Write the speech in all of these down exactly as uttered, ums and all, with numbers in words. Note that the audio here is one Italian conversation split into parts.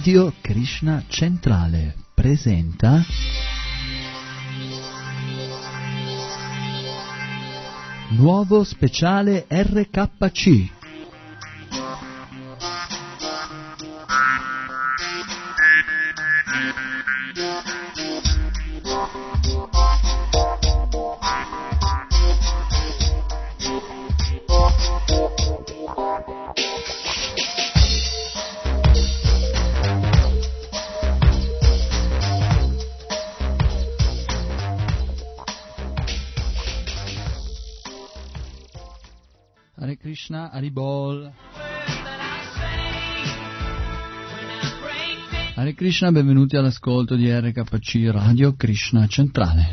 Radio Krishna Centrale presenta nuovo speciale R K C. Hare Krishna, Haribol. Hare Krishna, benvenuti all'ascolto di R K C Radio Krishna Centrale.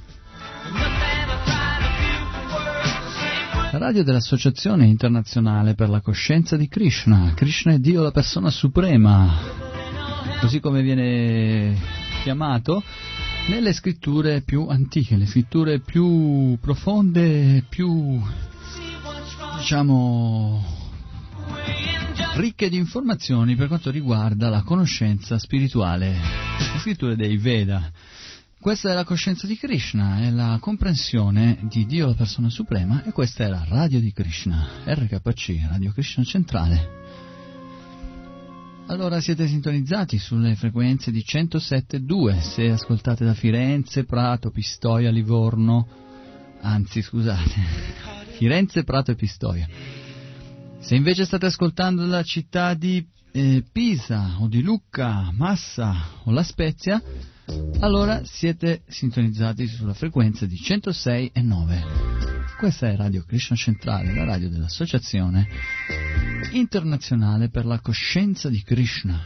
La radio dell'Associazione Internazionale per la Coscienza di Krishna. Krishna è Dio, la persona suprema, così come viene chiamato nelle scritture più antiche, le scritture più profonde, più diciamo ricche di informazioni per quanto riguarda la conoscenza spirituale, le scritture dei Veda. Questa è la coscienza di Krishna, è la comprensione di Dio, la persona suprema, e questa è la radio di Krishna, R K C, Radio Krishna Centrale. Allora siete sintonizzati sulle frequenze di centosette virgola due, se ascoltate da Firenze, Prato, Pistoia, Livorno, anzi scusate, Firenze, Prato e Pistoia. Se invece state ascoltando dalla città di eh, Pisa o di Lucca, Massa o La Spezia, allora siete sintonizzati sulla frequenza di centosei virgola nove. Questa è Radio Krishna Centrale, la radio dell'Associazione Internazionale per la Coscienza di Krishna.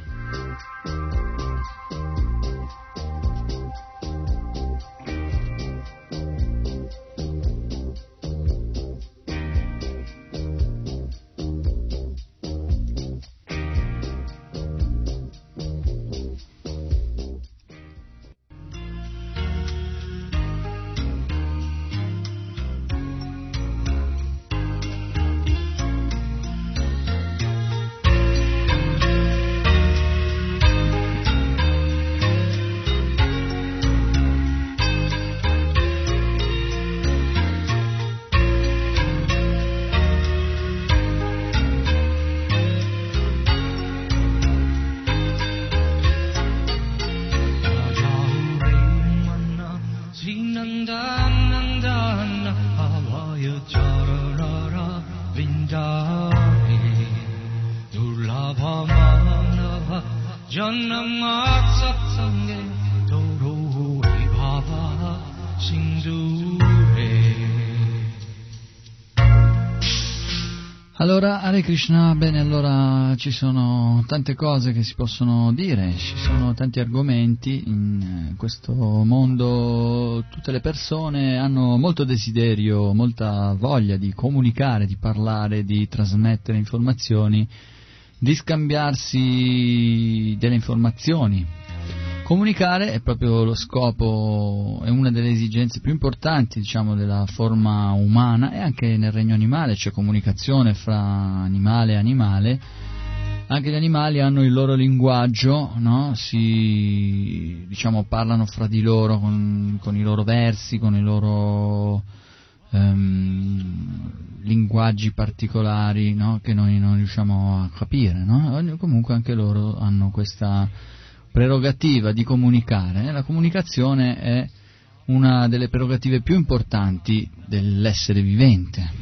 Allora, Hare Krishna, bene, allora ci sono tante cose che si possono dire, ci sono tanti argomenti in questo mondo, tutte le persone hanno molto desiderio, molta voglia di comunicare, di parlare, di trasmettere informazioni, di scambiarsi delle informazioni. Comunicare è proprio lo scopo, è una delle esigenze più importanti, diciamo, della forma umana, e anche nel regno animale c'è comunicazione fra animale e animale. Anche gli animali hanno il loro linguaggio, no? Si, diciamo, parlano fra di loro con, con i loro versi, con i loro um, linguaggi particolari, no? Che noi non riusciamo a capire, no? Comunque anche loro hanno questa prerogativa di comunicare. La comunicazione è una delle prerogative più importanti dell'essere vivente.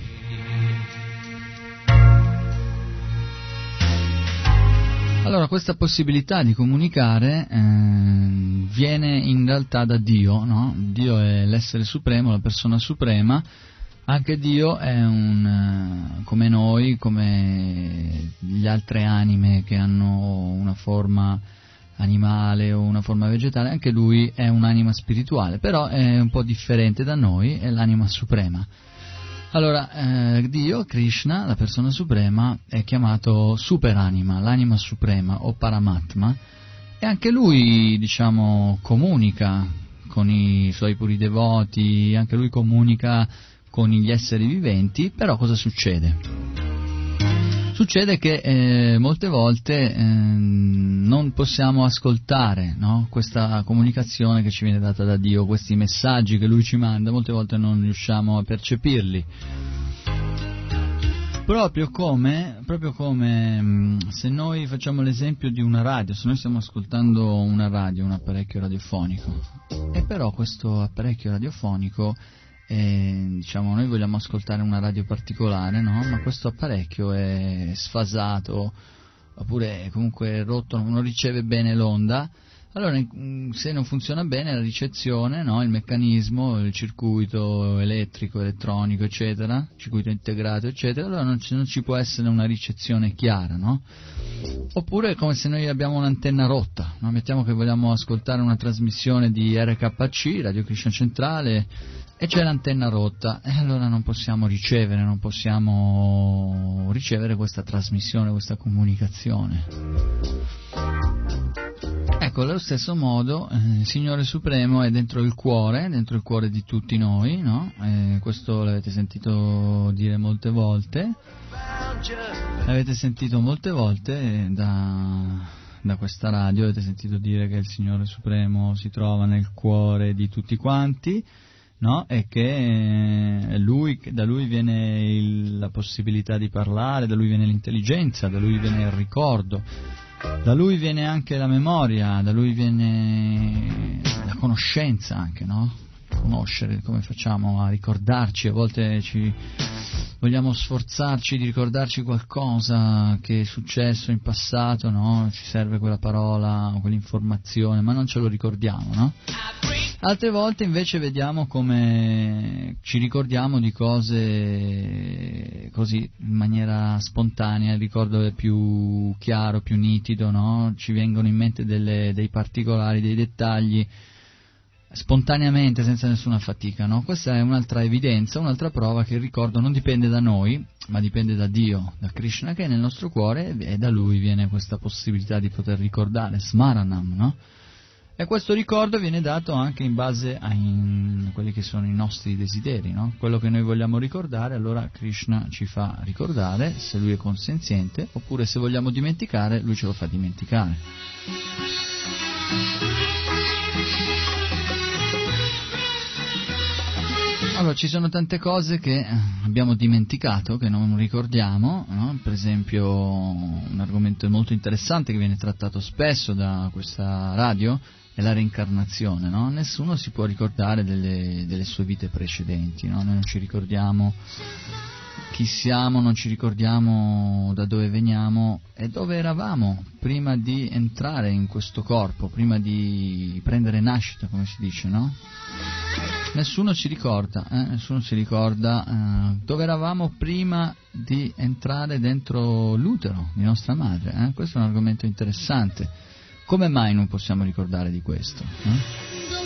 Allora, questa possibilità di comunicare eh, viene in realtà da Dio, no? Dio è l'essere supremo, la persona suprema. Anche Dio è un, come noi, come le altre anime che hanno una forma animale o una forma vegetale, anche lui è un'anima spirituale, però è un po' differente da noi, è l'anima suprema. Allora, eh, Dio, Krishna, la persona suprema, è chiamato superanima, l'anima suprema o Paramatma, e anche lui, diciamo, comunica con i suoi puri devoti, anche lui comunica con gli esseri viventi, però cosa succede? Succede che eh, molte volte eh, non possiamo ascoltare, no? Questa comunicazione che ci viene data da Dio, questi messaggi che Lui ci manda, molte volte non riusciamo a percepirli. Proprio come, proprio come mh, se noi facciamo l'esempio di una radio, se noi stiamo ascoltando una radio, un apparecchio radiofonico, e però questo apparecchio radiofonico, eh, diciamo, noi vogliamo ascoltare una radio particolare, no? Ma questo apparecchio è sfasato, oppure comunque rotto, non riceve bene l'onda. Allora, se non funziona bene la ricezione, no, il meccanismo, il circuito elettrico, elettronico, eccetera, circuito integrato, eccetera, allora non ci, non ci può essere una ricezione chiara, no? Oppure è come se noi abbiamo un'antenna rotta, no? Mettiamo che vogliamo ascoltare una trasmissione di R K C, Radio Krishna Centrale, e c'è l'antenna rotta, e allora non possiamo ricevere, non possiamo ricevere questa trasmissione, questa comunicazione. Ecco, allo stesso modo, eh, il Signore Supremo è dentro il cuore, dentro il cuore di tutti noi, no? Eh, questo l'avete sentito dire molte volte, l'avete sentito molte volte da, da questa radio, avete sentito dire che il Signore Supremo si trova nel cuore di tutti quanti, no? E che eh, lui, da Lui viene il, la possibilità di parlare, da Lui viene l'intelligenza, da Lui viene il ricordo. Da Lui viene anche la memoria, da Lui viene la conoscenza anche, no? Conoscere, come facciamo a ricordarci, a volte ci vogliamo sforzarci di ricordarci qualcosa che è successo in passato, no? Ci serve quella parola, quell'informazione, ma non ce lo ricordiamo, no? Altre volte invece vediamo come ci ricordiamo di cose così in maniera spontanea, il ricordo è più chiaro, più nitido, no? Ci vengono in mente delle, dei particolari, dei dettagli spontaneamente, senza nessuna fatica, no? Questa è un'altra evidenza, un'altra prova che il ricordo non dipende da noi, ma dipende da Dio, da Krishna che è nel nostro cuore, e da Lui viene questa possibilità di poter ricordare, smaranam, no? E questo ricordo viene dato anche in base a in quelli che sono i nostri desideri, no? Quello che noi vogliamo ricordare, allora Krishna ci fa ricordare, se Lui è consenziente, oppure se vogliamo dimenticare, Lui ce lo fa dimenticare. Allora, ci sono tante cose che abbiamo dimenticato, che non ricordiamo, no? Per esempio, un argomento molto interessante che viene trattato spesso da questa radio è la reincarnazione, no? Nessuno si può ricordare delle, delle sue vite precedenti, no? Noi non ci ricordiamo chi siamo, non ci ricordiamo da dove veniamo e dove eravamo prima di entrare in questo corpo, prima di prendere nascita, come si dice, no? Nessuno ci ricorda, eh? Nessuno ci ricorda eh, dove eravamo prima di entrare dentro l'utero di nostra madre, eh? Questo è un argomento interessante. Come mai non possiamo ricordare di questo? Eh?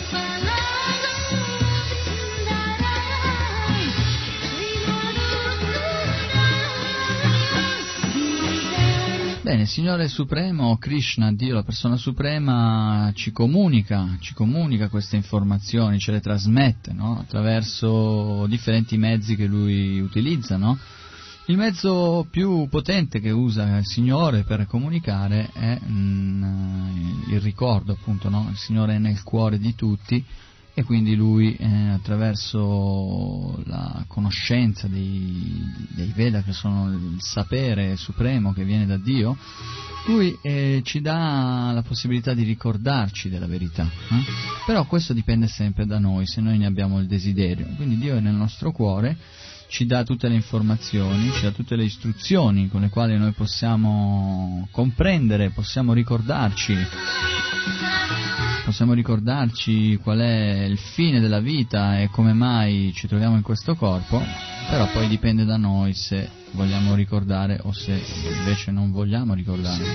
Bene, il Signore Supremo, Krishna, Dio, la persona suprema, ci comunica, ci comunica queste informazioni, ce le trasmette, no? Attraverso differenti mezzi che Lui utilizza, no? Il mezzo più potente che usa il Signore per comunicare è mm, il ricordo, appunto, no? Il Signore è nel cuore di tutti e quindi Lui eh, attraverso la conoscenza dei, dei Veda, che sono il sapere supremo che viene da Dio, Lui eh, ci dà la possibilità di ricordarci della verità, eh? Però questo dipende sempre da noi, se noi ne abbiamo il desiderio. Quindi Dio è nel nostro cuore, ci dà tutte le informazioni, ci dà tutte le istruzioni con le quali noi possiamo comprendere, possiamo ricordarci possiamo ricordarci qual è il fine della vita e come mai ci troviamo in questo corpo, però poi dipende da noi se vogliamo ricordare o se invece non vogliamo ricordare.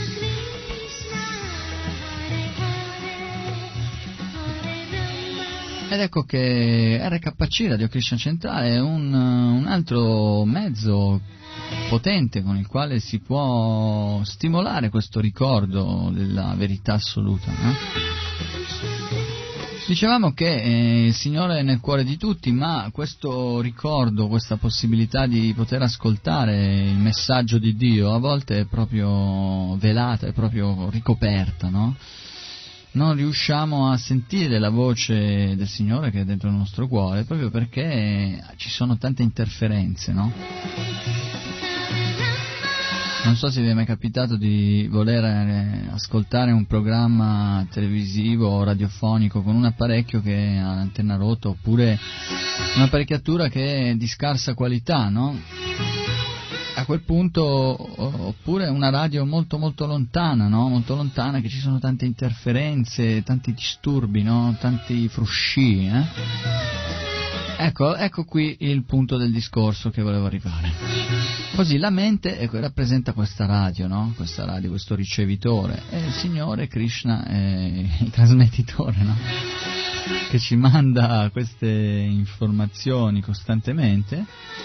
Ed ecco che R K C, Radio Krishna Centrale, è un, un altro mezzo potente con il quale si può stimolare questo ricordo della verità assoluta, eh? Dicevamo che eh, il Signore è nel cuore di tutti, ma questo ricordo, questa possibilità di poter ascoltare il messaggio di Dio a volte è proprio velata, è proprio ricoperta, no? Non riusciamo a sentire la voce del Signore che è dentro il nostro cuore, proprio perché ci sono tante interferenze, no? Non so se vi è mai capitato di voler ascoltare un programma televisivo o radiofonico con un apparecchio che ha l'antenna rotta, oppure un'apparecchiatura che è di scarsa qualità, no? A quel punto, oppure una radio molto molto lontana, no? Molto lontana, che ci sono tante interferenze, tanti disturbi, no? Tanti frusci, eh? Ecco, ecco qui il punto del discorso che volevo arrivare. Così la mente, ecco, rappresenta questa radio, no? Questa radio, questo ricevitore, e il Signore Krishna è il trasmettitore, no? Che ci manda queste informazioni costantemente.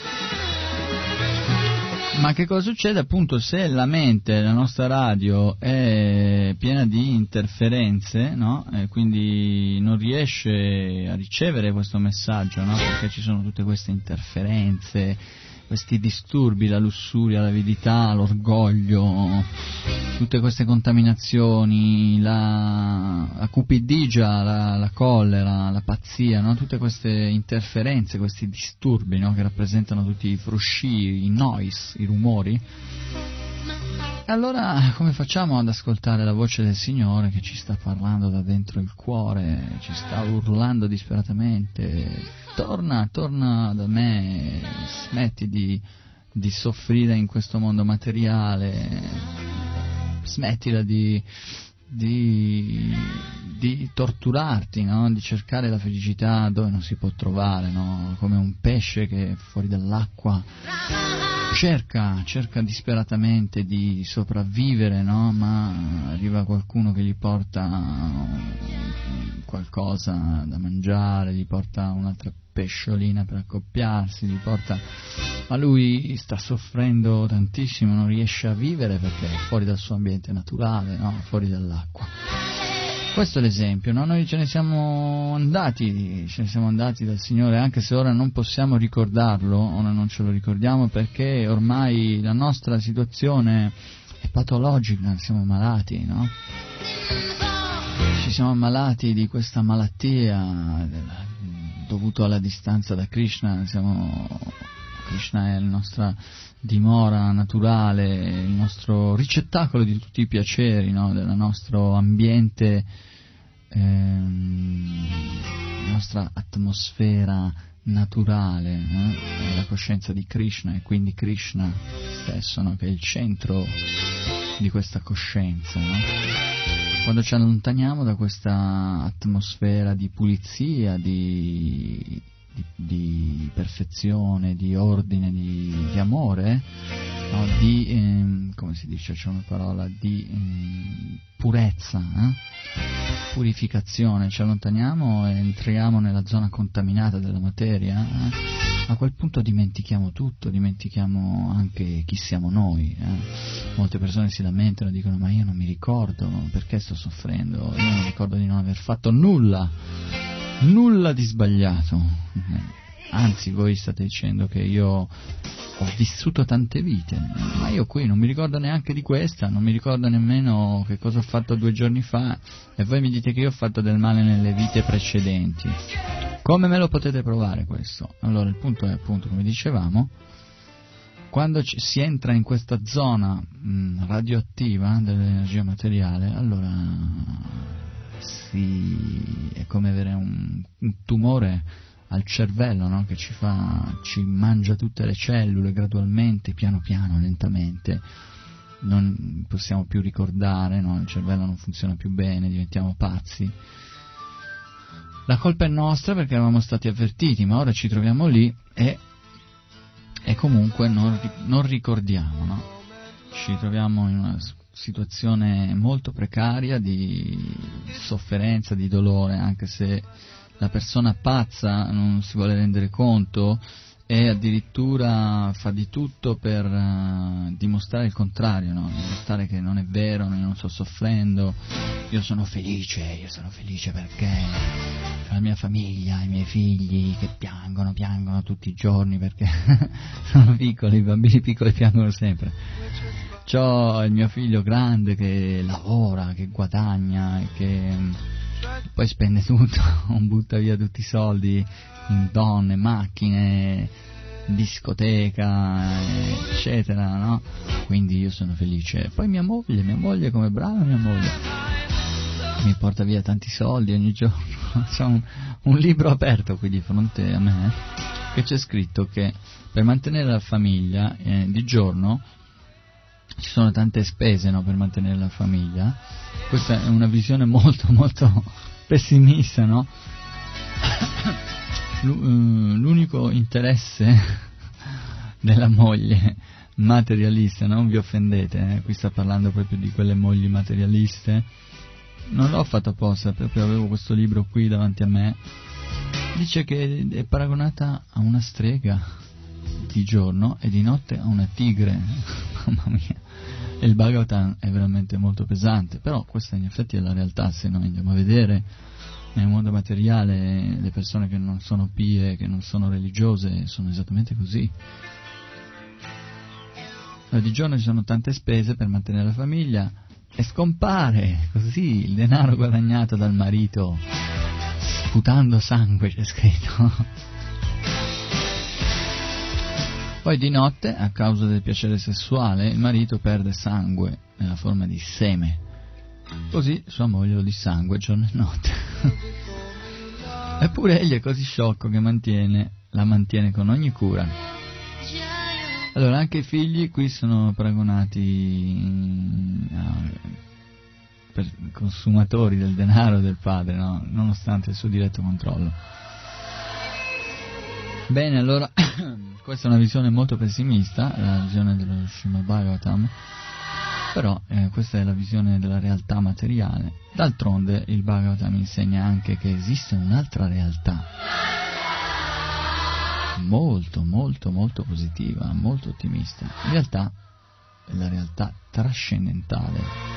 Ma che cosa succede appunto se la mente, la nostra radio, è piena di interferenze, no? E quindi non riesce a ricevere questo messaggio, no? Perché ci sono tutte queste interferenze, questi disturbi, la lussuria, l'avidità, l'orgoglio, tutte queste contaminazioni, la, la cupidigia, la, la collera, la pazzia, no? Tutte queste interferenze, questi disturbi, no? Che rappresentano tutti i frusci, i noise, i rumori. E allora come facciamo ad ascoltare la voce del Signore che ci sta parlando da dentro il cuore, ci sta urlando disperatamente: torna, torna da me, smetti di, di soffrire in questo mondo materiale, smettila di, di, di torturarti, no? Di cercare la felicità dove non si può trovare, no? Come un pesce che è fuori dall'acqua cerca, cerca disperatamente di sopravvivere, no? Ma arriva qualcuno che gli porta qualcosa da mangiare, gli porta un'altra pesciolina per accoppiarsi, gli porta... ma lui sta soffrendo tantissimo, non riesce a vivere perché è fuori dal suo ambiente naturale, no? Fuori dall'acqua. Questo è l'esempio, no? Noi ce ne siamo andati, ce ne siamo andati dal Signore, anche se ora non possiamo ricordarlo, ora non ce lo ricordiamo perché ormai la nostra situazione è patologica, siamo malati, no? Ci siamo ammalati di questa malattia dovuta alla distanza da Krishna, siamo... Krishna è la nostra dimora naturale, il nostro ricettacolo di tutti i piaceri, no? Del nostro ambiente, ehm, la nostra atmosfera naturale, eh? È la coscienza di Krishna, e quindi Krishna stesso, no? Che è il centro di questa coscienza, no? Quando ci allontaniamo da questa atmosfera di pulizia, di... Di, di perfezione, di ordine, di, di amore, no? Di, ehm, come si dice, c'è una parola, di ehm, purezza, eh? Purificazione, ci allontaniamo e entriamo nella zona contaminata della materia, eh? A quel punto dimentichiamo tutto, dimentichiamo anche chi siamo noi, eh? Molte persone si lamentano e dicono: ma io non mi ricordo perché sto soffrendo, io non ricordo di non aver fatto nulla Nulla di sbagliato, anzi voi state dicendo che io ho vissuto tante vite, ma io qui non mi ricordo neanche di questa, non mi ricordo nemmeno che cosa ho fatto due giorni fa, e voi mi dite che io ho fatto del male nelle vite precedenti. Come me lo potete provare questo? Allora il punto è, appunto, come dicevamo, quando ci, si entra in questa zona mh, radioattiva dell'energia materiale, allora si, è come avere un, un tumore al cervello, no? Che ci fa, ci mangia tutte le cellule gradualmente, piano piano, lentamente, non possiamo più ricordare, no? Il cervello non funziona più bene, diventiamo pazzi. La colpa è nostra perché eravamo stati avvertiti, ma ora ci troviamo lì e, e comunque non, non ricordiamo, no? Ci troviamo in una situazione molto precaria di sofferenza, di dolore, anche se la persona pazza non si vuole rendere conto e addirittura fa di tutto per uh, dimostrare il contrario, no? Dimostrare che non è vero, io non sto soffrendo, io sono felice, io sono felice perché la mia famiglia, i miei figli che piangono, piangono tutti i giorni perché sono piccoli, i bambini piccoli piangono sempre. C'ho il mio figlio grande che lavora, che guadagna e che poi spende tutto, butta via tutti i soldi in donne, macchine, discoteca, eccetera, no? Quindi io sono felice. Poi mia moglie, mia moglie come brava mia moglie, mi porta via tanti soldi ogni giorno. C'è un, un libro aperto qui di fronte a me che c'è scritto che per mantenere la famiglia eh, di giorno ci sono tante spese, no, per mantenere la famiglia. Questa è una visione molto molto pessimista, no? L'unico interesse della moglie materialista, non vi offendete, eh? Qui sta parlando proprio di quelle mogli materialiste, non l'ho fatto apposta, proprio avevo questo libro qui davanti a me, dice che è paragonata a una strega di giorno e di notte a una tigre. Mamma mia, e il Bhagavatam è veramente molto pesante, però questa in effetti è la realtà. Se noi andiamo a vedere nel mondo materiale le persone che non sono pie, che non sono religiose, sono esattamente così. Allora, di giorno ci sono tante spese per mantenere la famiglia e scompare così il denaro guadagnato dal marito sputando sangue, c'è scritto. Poi di notte, a causa del piacere sessuale, il marito perde sangue nella forma di seme. Così sua moglie lo dissangue giorno e notte. Eppure egli è così sciocco che mantiene, la mantiene con ogni cura. Allora, anche i figli qui sono paragonati a per consumatori del denaro del padre, no? Nonostante il suo diretto controllo. Bene, allora, questa è una visione molto pessimista, la visione dello Srimad Bhagavatam, però eh, questa è la visione della realtà materiale. D'altronde il Bhagavatam insegna anche che esiste un'altra realtà, molto, molto, molto positiva, molto ottimista. In realtà è la realtà trascendentale.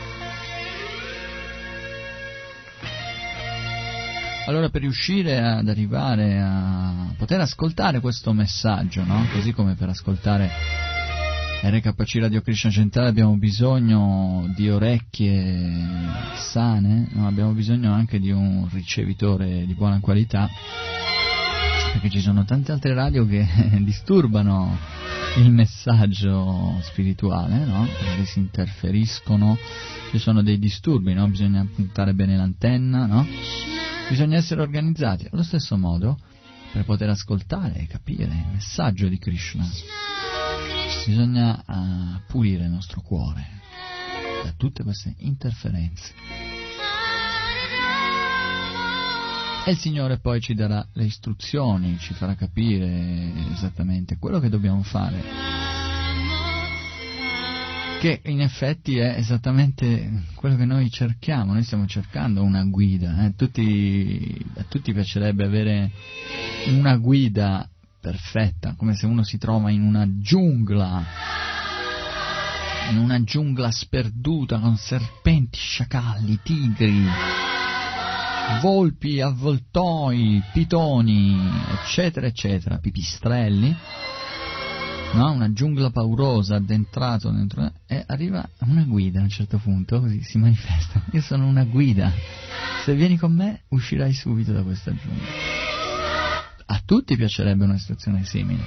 Allora, per riuscire ad arrivare a poter ascoltare questo messaggio, no? Così come per ascoltare R K C Radio Krishna Centrale abbiamo bisogno di orecchie sane, no? Abbiamo bisogno anche di un ricevitore di buona qualità, perché ci sono tante altre radio che disturbano il messaggio spirituale, no? Perché si interferiscono, ci sono dei disturbi, no? Bisogna puntare bene l'antenna, no? Bisogna essere organizzati. Allo stesso modo, per poter ascoltare e capire il messaggio di Krishna, bisogna uh, pulire il nostro cuore da tutte queste interferenze. E il Signore poi ci darà le istruzioni, ci farà capire esattamente quello che dobbiamo fare, che in effetti è esattamente quello che noi cerchiamo. Noi stiamo cercando una guida, eh? tutti, a tutti piacerebbe avere una guida perfetta, come se uno si trova in una giungla, in una giungla sperduta con serpenti, sciacalli, tigri, volpi, avvoltoi, pitoni, eccetera, eccetera, pipistrelli. No, una giungla paurosa, addentrato dentro, e arriva una guida a un certo punto, così si manifesta. Io sono una guida, se vieni con me uscirai subito da questa giungla. A tutti piacerebbe una situazione simile.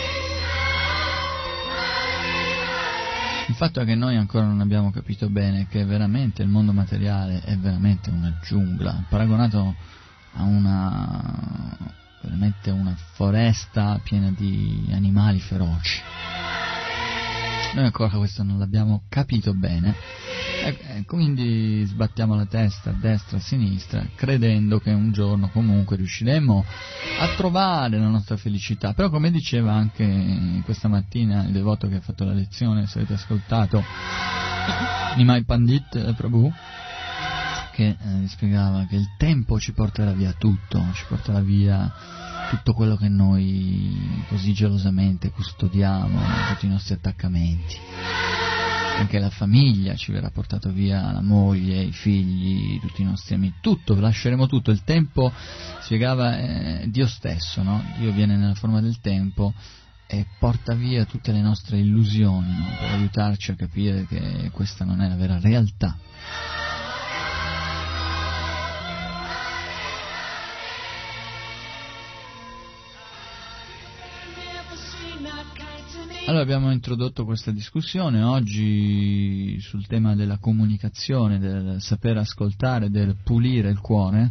Il fatto è che noi ancora non abbiamo capito bene che veramente il mondo materiale è veramente una giungla, paragonato a una... veramente una foresta piena di animali feroci. Noi ancora questo non l'abbiamo capito bene e, e quindi sbattiamo la testa a destra e a sinistra credendo che un giorno comunque riusciremo a trovare la nostra felicità. Però, come diceva anche questa mattina il devoto che ha fatto la lezione, se avete ascoltato, Nimai Pandit Prabhu, che eh, spiegava che il tempo ci porterà via tutto, ci porterà via tutto quello che noi così gelosamente custodiamo, tutti i nostri attaccamenti. Anche la famiglia ci verrà portato via, la moglie, i figli, tutti i nostri amici, tutto, lasceremo tutto. Il tempo, spiegava eh, Dio stesso, no? Dio viene nella forma del tempo e porta via tutte le nostre illusioni, no? Per aiutarci a capire che questa non è la vera realtà. Allora abbiamo introdotto questa discussione oggi sul tema della comunicazione, del saper ascoltare, del pulire il cuore,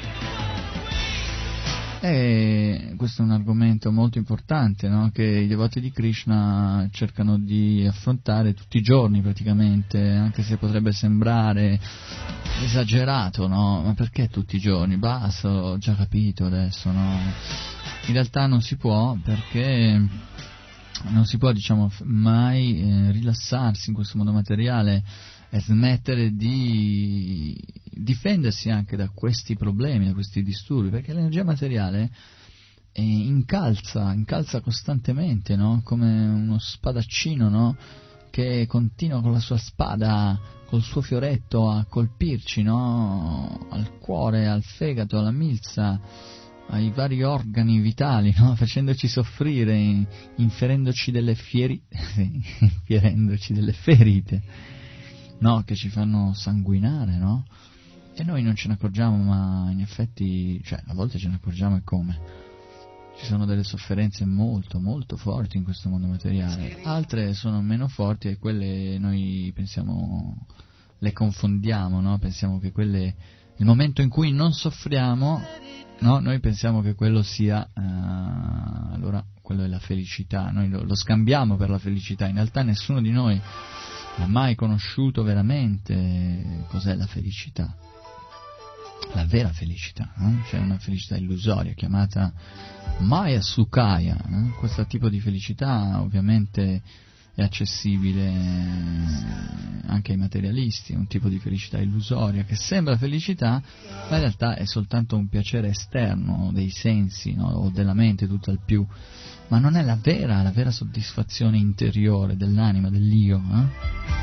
e questo è un argomento molto importante, no? Che i devoti di Krishna cercano di affrontare tutti i giorni praticamente, anche se potrebbe sembrare esagerato, no? Ma perché tutti i giorni? Basta, ho già capito adesso, no? In realtà non si può, perché non si può, diciamo, mai eh, rilassarsi in questo mondo materiale e smettere di difendersi anche da questi problemi, da questi disturbi, perché l'energia materiale eh, incalza, incalza costantemente, no? Come uno spadaccino, no? Che continua con la sua spada, col suo fioretto a colpirci, no? Al cuore, al fegato, alla milza, ai vari organi vitali, no? Facendoci soffrire, inferendoci delle fieri... infierendoci delle ferite, no? Che ci fanno sanguinare, no? E noi non ce ne accorgiamo, ma in effetti, cioè, a volte ce ne accorgiamo, e come? Ci sono delle sofferenze molto, molto forti in questo mondo materiale, altre sono meno forti e quelle noi pensiamo, le confondiamo, no? Pensiamo che quelle, il momento in cui non soffriamo, no, noi pensiamo che quello sia, uh, allora quello è la felicità, noi lo, lo scambiamo per la felicità. In realtà nessuno di noi ha mai conosciuto veramente cos'è la felicità, la vera felicità, eh? C'è una felicità illusoria chiamata Maya Sukaya, eh? Questo tipo di felicità ovviamente è accessibile anche ai materialisti, è un tipo di felicità illusoria che sembra felicità, ma in realtà è soltanto un piacere esterno dei sensi, no? O della mente tutto al più, ma non è la vera, la vera soddisfazione interiore dell'anima, dell'io, eh?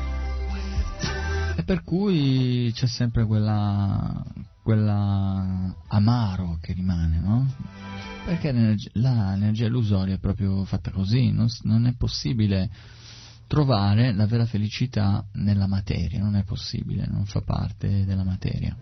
E per cui c'è sempre quella, quella amaro che rimane, no? Perché l'energia, la, l'energia illusoria è proprio fatta così, non, non è possibile trovare la vera felicità nella materia, non è possibile, non fa parte della materia.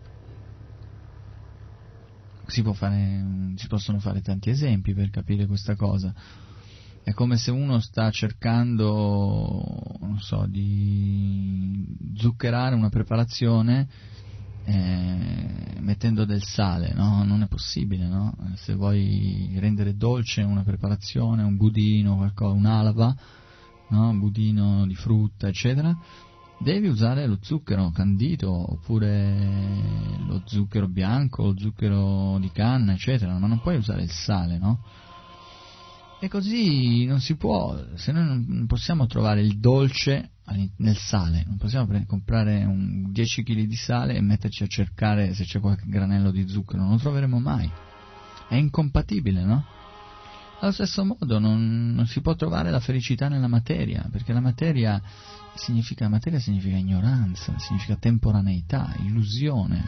Si può fare, si possono fare tanti esempi per capire questa cosa. È come se uno sta cercando, non so, di zuccherare una preparazione eh, mettendo del sale, no? Non è possibile, no? Se vuoi rendere dolce una preparazione, un budino, qualcosa, un'alba, no? Un budino di frutta, eccetera, devi usare lo zucchero candito oppure lo zucchero bianco, lo zucchero di canna, eccetera, ma non puoi usare il sale, no? E così non si può, se noi non possiamo trovare il dolce nel sale, non possiamo pre- comprare un dieci chili di sale e metterci a cercare se c'è qualche granello di zucchero, non lo troveremo mai, è incompatibile, no? Allo stesso modo non, non si può trovare la felicità nella materia, perché la materia significa, materia significa ignoranza, significa temporaneità, illusione,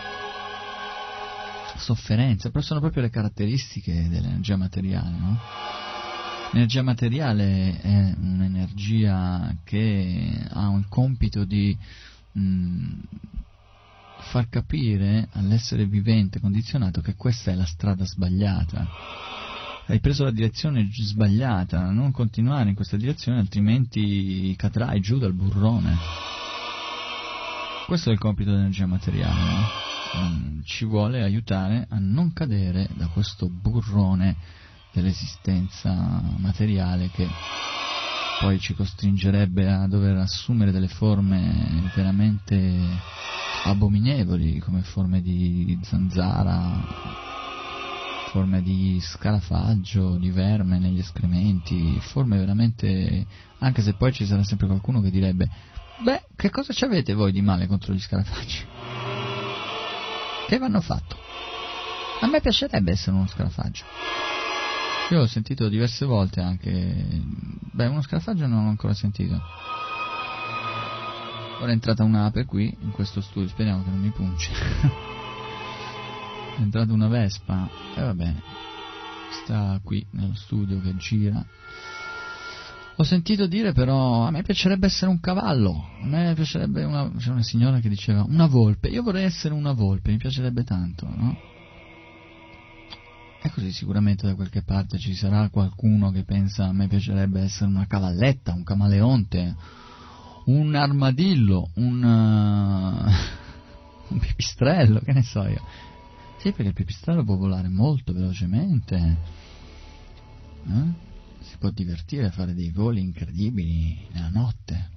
sofferenza, però sono proprio le caratteristiche dell'energia materiale, no? L'energia materiale è un'energia che ha un compito di mh, far capire all'essere vivente condizionato che questa è la strada sbagliata. Hai preso la direzione sbagliata, non continuare in questa direzione, altrimenti cadrai giù dal burrone. Questo è il compito dell'energia materiale, no? Ci vuole aiutare a non cadere da questo burrone dell'esistenza materiale che poi ci costringerebbe a dover assumere delle forme veramente abominevoli, come forme di zanzara, forme di scarafaggio, di verme negli escrementi, forme veramente, anche se poi ci sarà sempre qualcuno che direbbe: beh, che cosa ci avete voi di male contro gli scarafaggi? che vanno fatto. A me piacerebbe essere uno scarafaggio. Io ho sentito diverse volte anche... Beh, uno scarafaggio non l'ho ancora sentito. Ora è entrata un'ape qui, in questo studio, speriamo che non mi punci. È entrata una vespa, e eh, vabbè, sta qui nello studio che gira. Ho sentito dire però, a me piacerebbe essere un cavallo, a me piacerebbe una... C'è una signora che diceva, una volpe, io vorrei essere una volpe, mi piacerebbe tanto, no? E così sicuramente da qualche parte ci sarà qualcuno che pensa, a me piacerebbe essere una cavalletta, un camaleonte, un armadillo, un, uh, un pipistrello, che ne so io. Sì, perché il pipistrello può volare molto velocemente, eh? Si può divertire a fare dei voli incredibili nella notte.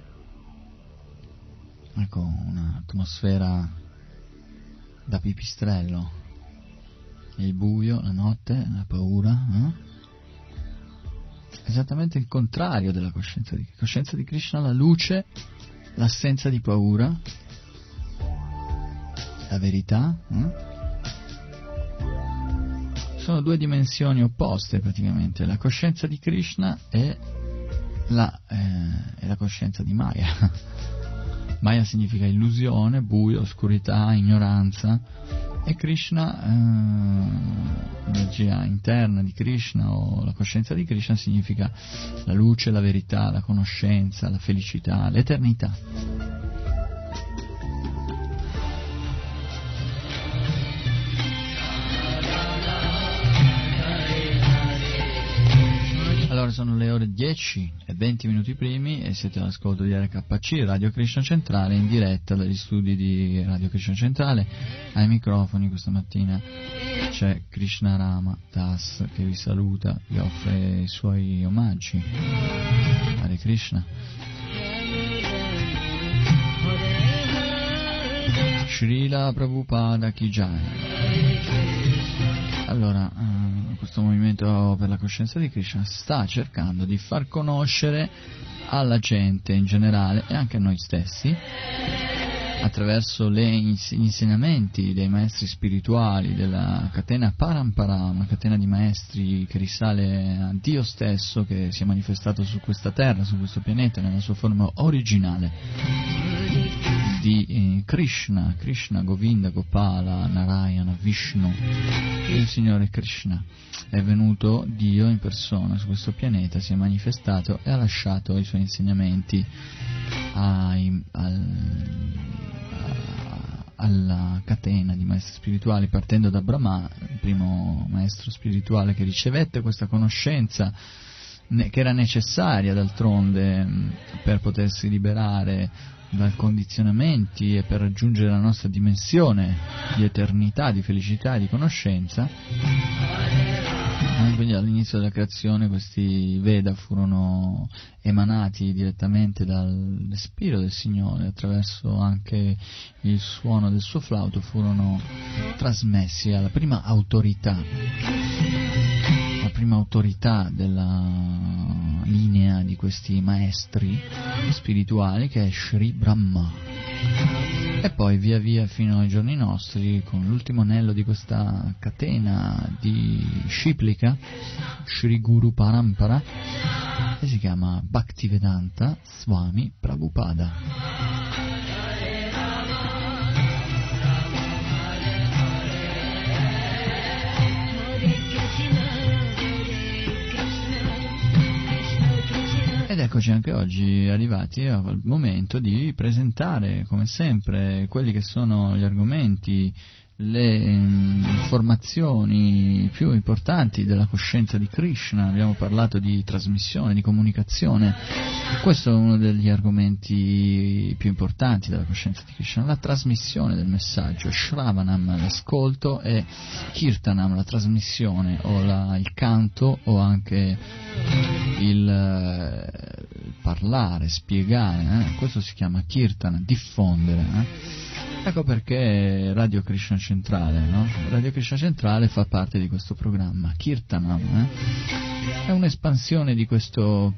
Ecco, un'atmosfera da pipistrello. Il buio, la notte, la paura, eh? Esattamente il contrario della coscienza di coscienza di Krishna, la luce, l'assenza di paura, la verità, eh? Sono due dimensioni opposte praticamente, la coscienza di Krishna e la, eh, e la coscienza di Maya. Maya significa illusione, buio, oscurità, ignoranza, e Krishna, eh, l'energia interna di Krishna o la coscienza di Krishna significa la luce, la verità, la conoscenza, la felicità, l'eternità. Allora sono le ore dieci e venti minuti primi e siete all'ascolto di R K C, Radio Krishna Centrale, in diretta dagli studi di Radio Krishna Centrale. Ai microfoni questa mattina c'è Krishna Rama Das che vi saluta, vi offre i suoi omaggi. Hare Krishna. Srila Prabhupada Ki Jai. Allora, eh, questo movimento per la coscienza di Krishna sta cercando di far conoscere alla gente in generale e anche a noi stessi, attraverso le ins- gli insegnamenti dei maestri spirituali della catena Parampara, una catena di maestri che risale a Dio stesso, che si è manifestato su questa terra, su questo pianeta, nella sua forma originale, di eh, Krishna, Krishna, Govinda, Gopala, Narayana, Vishnu, il Signore Krishna. È venuto Dio in persona su questo pianeta, si è manifestato e ha lasciato i suoi insegnamenti ai, al, a, alla catena di maestri spirituali, partendo da Brahma, il primo maestro spirituale che ricevette questa conoscenza, che era necessaria d'altronde per potersi liberare dai condizionamenti e per raggiungere la nostra dimensione di eternità, di felicità e di conoscenza. E quindi all'inizio della creazione questi Veda furono emanati direttamente dal respiro del Signore, attraverso anche il suono del suo flauto furono trasmessi alla prima autorità, la prima autorità della linea di questi maestri spirituali, che è Sri Brahma, e poi via via fino ai giorni nostri, con l'ultimo anello di questa catena di Shiplika, Sri Guru Parampara, che si chiama Bhaktivedanta Swami Prabhupada. Ed eccoci anche oggi arrivati al momento di presentare, come sempre, quelli che sono gli argomenti, le informazioni più importanti della coscienza di Krishna. Abbiamo parlato di trasmissione, di comunicazione. Questo è uno degli argomenti più importanti della coscienza di Krishna, la trasmissione del messaggio, Shravanam, l'ascolto, e Kirtanam, la trasmissione, o la, il canto, o anche il, eh, parlare, spiegare, eh? Questo si chiama Kirtana, diffondere, eh? Ecco perché Radio Krishna Centrale, no? Radio Krishna Centrale fa parte di questo programma, Kirtanam, eh? È un'espansione di questo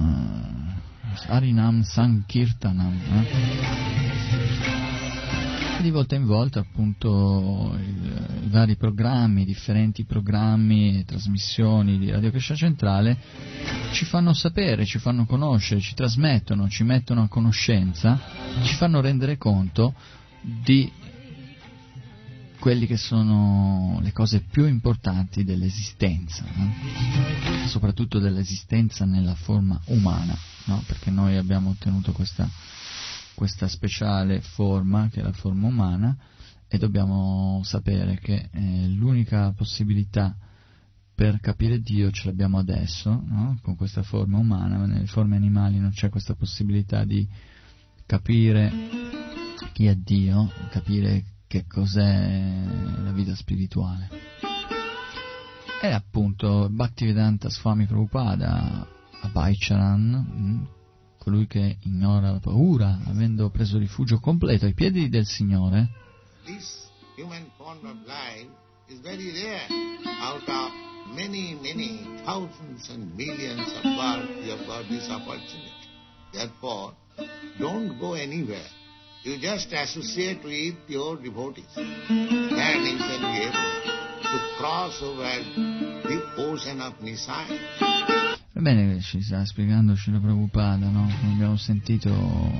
Kirtanam, uh, Harinam Sankirtanam, eh? E di volta in volta appunto i, i vari programmi, i differenti programmi e trasmissioni di Radio Krishna Centrale ci fanno sapere, ci fanno conoscere, ci trasmettono, ci mettono a conoscenza, ci fanno rendere conto di quelli che sono le cose più importanti dell'esistenza, no? Soprattutto dell'esistenza nella forma umana, no? Perché noi abbiamo ottenuto questa, questa speciale forma, che è la forma umana, e dobbiamo sapere che eh, l'unica possibilità per capire Dio ce l'abbiamo adesso, no? Con questa forma umana, ma nelle forme animali non c'è questa possibilità di capire chi è Dio, capire che cos'è la vita spirituale. E appunto Bhaktivedanta Swami Prabhupada, Abhaicharan, colui che ignora la paura, avendo preso rifugio completo ai piedi del Signore. This human form of life is very rare. Out of many, many thousands and millions of births, you have got this opportunity. Therefore, don't go anywhere. You just associate with your devotees. Then you can be able to cross over the ocean of Nisai. Ebbene, ci sta spiegando Srila Prabhupada, no? Come abbiamo sentito,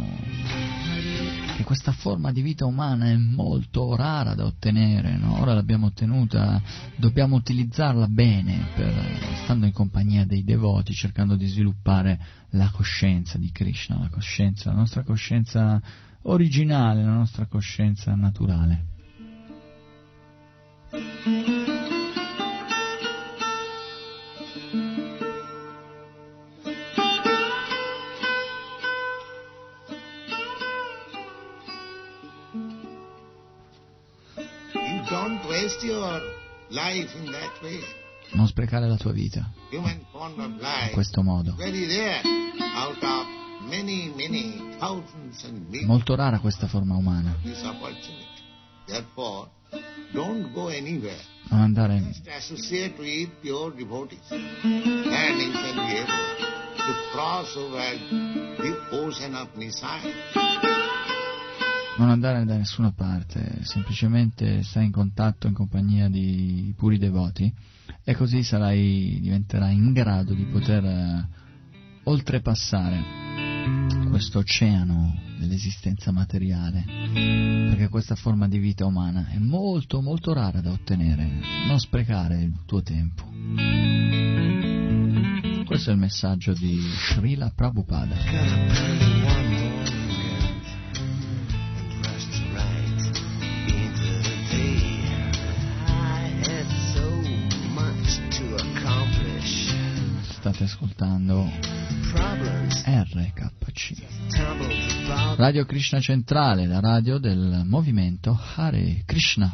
che questa forma di vita umana è molto rara da ottenere, no? Ora l'abbiamo ottenuta, dobbiamo utilizzarla bene, per, stando in compagnia dei devoti, cercando di sviluppare la coscienza di Krishna, la coscienza, la nostra coscienza originale, la nostra coscienza naturale. You don't waste your life in that way. Non sprecare la tua vita Human form of life in questo modo. very rare. Out of many, many thousands and millions. Molto rara questa forma umana. This opportunity. Therefore, don't go anywhere. Non andare, Just associate with your devotees. Then you can be able to cross over the ocean of Nisai. non andare da nessuna parte, semplicemente stai in contatto, in compagnia di puri devoti, e così sarai, diventerai in grado di poter eh, oltrepassare questo oceano dell'esistenza materiale, perché questa forma di vita umana è molto molto rara da ottenere. Non sprecare il tuo tempo. Questo è il messaggio di Srila Prabhupada. State ascoltando R K C, Radio Krishna Centrale, la radio del movimento Hare Krishna.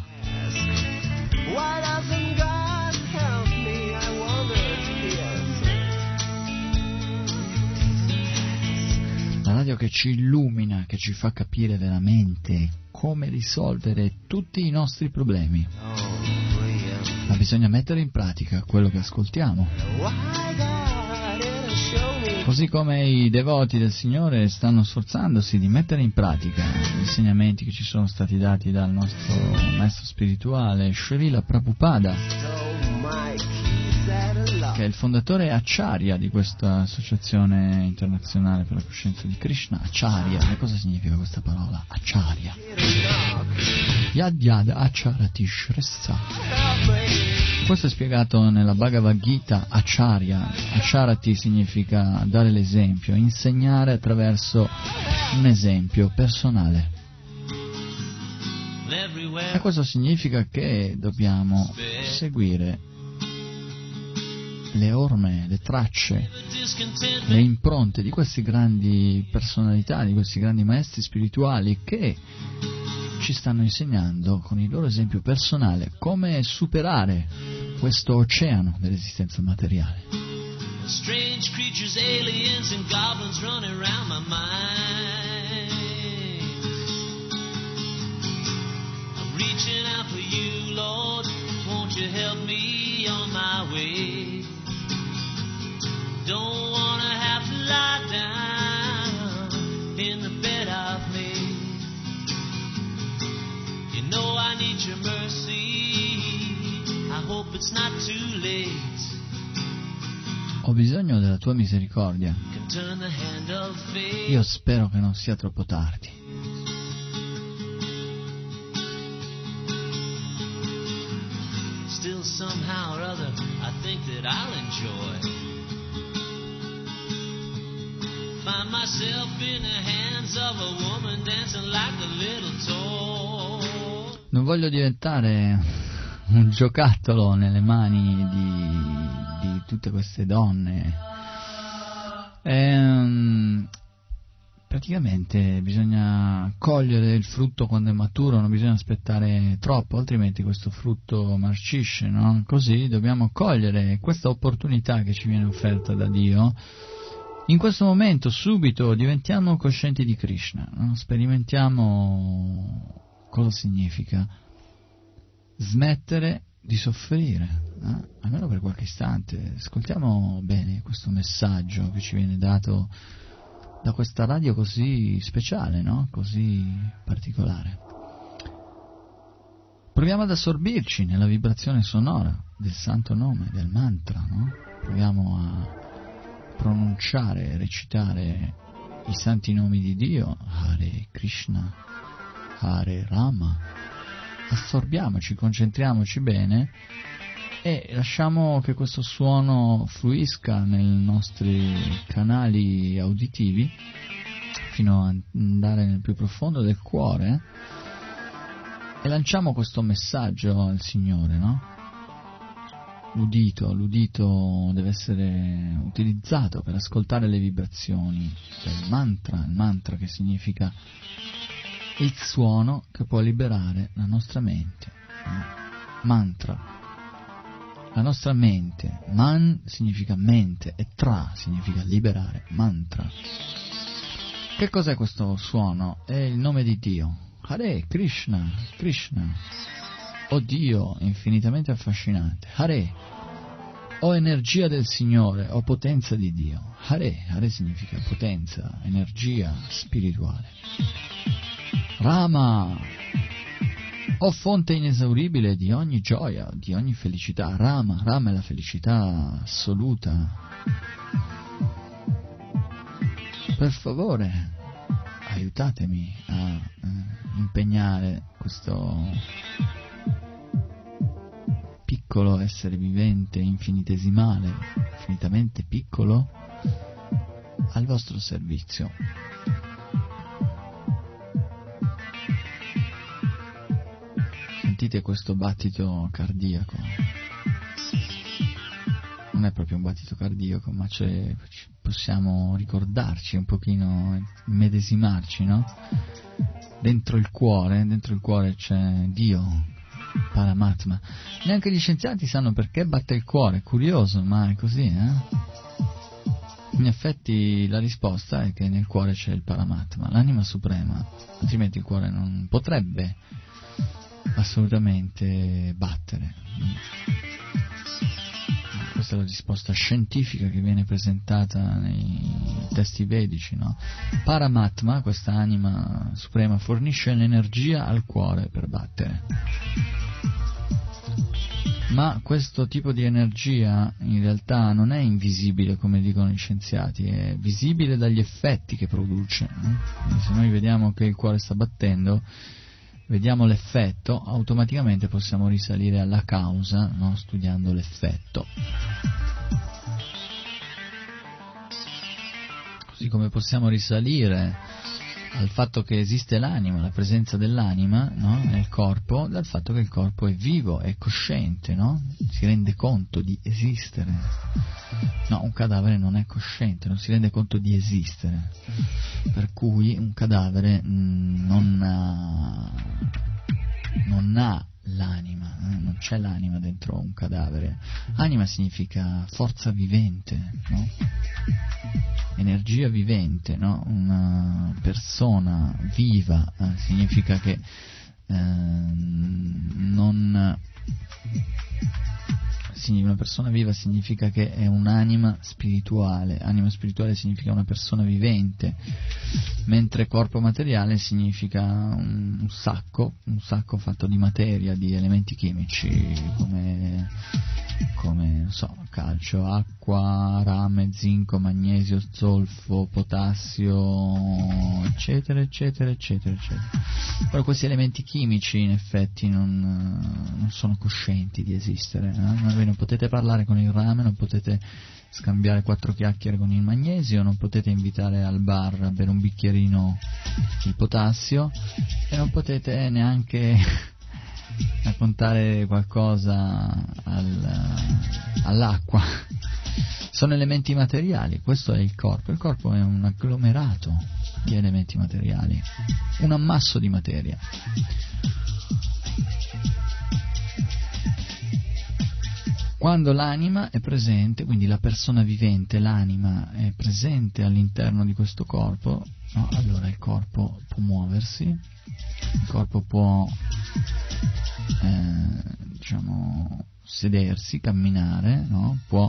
La radio che ci illumina, che ci fa capire veramente come risolvere tutti i nostri problemi. Ma bisogna mettere in pratica quello che ascoltiamo. Così come i devoti del Signore stanno sforzandosi di mettere in pratica gli insegnamenti che ci sono stati dati dal nostro maestro spirituale Srila Prabhupada, che è il fondatore Acharya di questa associazione internazionale per la coscienza di Krishna. Acharya, che cosa significa questa parola? Acharya. Yad yad acharati shrestha. Questo è spiegato nella Bhagavad Gita. Acharya, acharati significa dare l'esempio, insegnare attraverso un esempio personale. E questo significa che dobbiamo seguire le orme, le tracce, le impronte di queste grandi personalità, di questi grandi maestri spirituali che ci stanno insegnando con il loro esempio personale come superare questo oceano dell'esistenza materiale. Strange creatures, aliens and goblins running around my mind. I'm reaching out for you, Lord, won't you help me on my way? Don't wanna have to lie down in the bed I've made. Ho bisogno della tua misericordia. Io spero che non sia troppo tardi. Still somehow or other I think that I'll enjoy find myself in the hands of a woman dancing like a little toy. Non voglio diventare un giocattolo nelle mani di, di tutte queste donne. Ehm, praticamente bisogna cogliere il frutto quando è maturo, non bisogna aspettare troppo, altrimenti questo frutto marcisce, no? Così dobbiamo cogliere questa opportunità che ci viene offerta da Dio. In questo momento, subito, diventiamo coscienti di Krishna, no? Sperimentiamo cosa significa smettere di soffrire, eh? Almeno per qualche istante. Ascoltiamo bene questo messaggio che ci viene dato da questa radio così speciale, no? Così particolare. Proviamo ad assorbirci nella vibrazione sonora del santo nome, del mantra, no? Proviamo a pronunciare e recitare i santi nomi di Dio, Hare Krishna, Hare Rama. Assorbiamoci, concentriamoci bene e lasciamo che questo suono fluisca nei nostri canali uditivi fino ad andare nel più profondo del cuore e lanciamo questo messaggio al Signore, no? L'udito, l'udito deve essere utilizzato per ascoltare le vibrazioni del mantra, il mantra che significa il suono che può liberare la nostra mente. Mantra, la nostra mente. Man significa mente e tra significa liberare. Mantra. Che cos'è questo suono? È il nome di Dio. Hare Krishna, Krishna. O Dio infinitamente affascinante. Hare, o energia del Signore, o potenza di Dio. Hare, Hare significa potenza, energia spirituale. Rama, o fonte inesauribile di ogni gioia, di ogni felicità. Rama, Rama è la felicità assoluta. Per favore, aiutatemi a eh, impegnare questo piccolo essere vivente, infinitesimale, infinitamente piccolo, al vostro servizio. Sentite questo battito cardiaco. Non è proprio un battito cardiaco, ma cioè possiamo ricordarci un pochino, medesimarci, no? Dentro il cuore, dentro il cuore c'è Dio, Paramatma. Neanche gli scienziati sanno perché batte il cuore, è curioso, ma è così, eh? In effetti la risposta è che nel cuore c'è il Paramatma, l'anima suprema, altrimenti il cuore non potrebbe assolutamente battere. Questa è la risposta scientifica che viene presentata nei testi vedici, no? Paramatma, questa anima suprema, fornisce l'energia al cuore per battere. Ma questo tipo di energia in realtà non è invisibile, come dicono gli scienziati, è visibile dagli effetti che produce, no? Quindi se noi vediamo che il cuore sta battendo, vediamo l'effetto, automaticamente possiamo risalire alla causa, no? Studiando l'effetto. Così come possiamo risalire al fatto che esiste l'anima, la presenza dell'anima, no? Nel corpo, dal fatto che il corpo è vivo, è cosciente, no? Si rende conto di esistere. No, un cadavere non è cosciente, non si rende conto di esistere. Per cui un cadavere mh, non ha, non ha l'anima, eh? Non c'è l'anima dentro un cadavere. Anima significa forza vivente, no? Energia vivente, no? Una persona viva eh, significa che eh, non una persona viva significa che è un'anima spirituale. Anima spirituale significa una persona vivente, mentre corpo materiale significa un, un sacco un sacco fatto di materia, di elementi chimici come calcio, acqua, rame, zinco, magnesio, zolfo, potassio, eccetera, eccetera, eccetera, eccetera. Però questi elementi chimici in effetti non, non sono coscienti di esistere, eh? Voi non potete parlare con il rame, non potete scambiare quattro chiacchiere con il magnesio, non potete invitare al bar a bere un bicchierino il potassio e non potete neanche raccontare qualcosa al, all'acqua. Sono elementi materiali, questo è il corpo. Il corpo è un agglomerato di elementi materiali, un ammasso di materia. Quando l'anima è presente, quindi la persona vivente, l'anima è presente all'interno di questo corpo, no? Allora il corpo può muoversi, il corpo può eh, diciamo sedersi, camminare, no? Può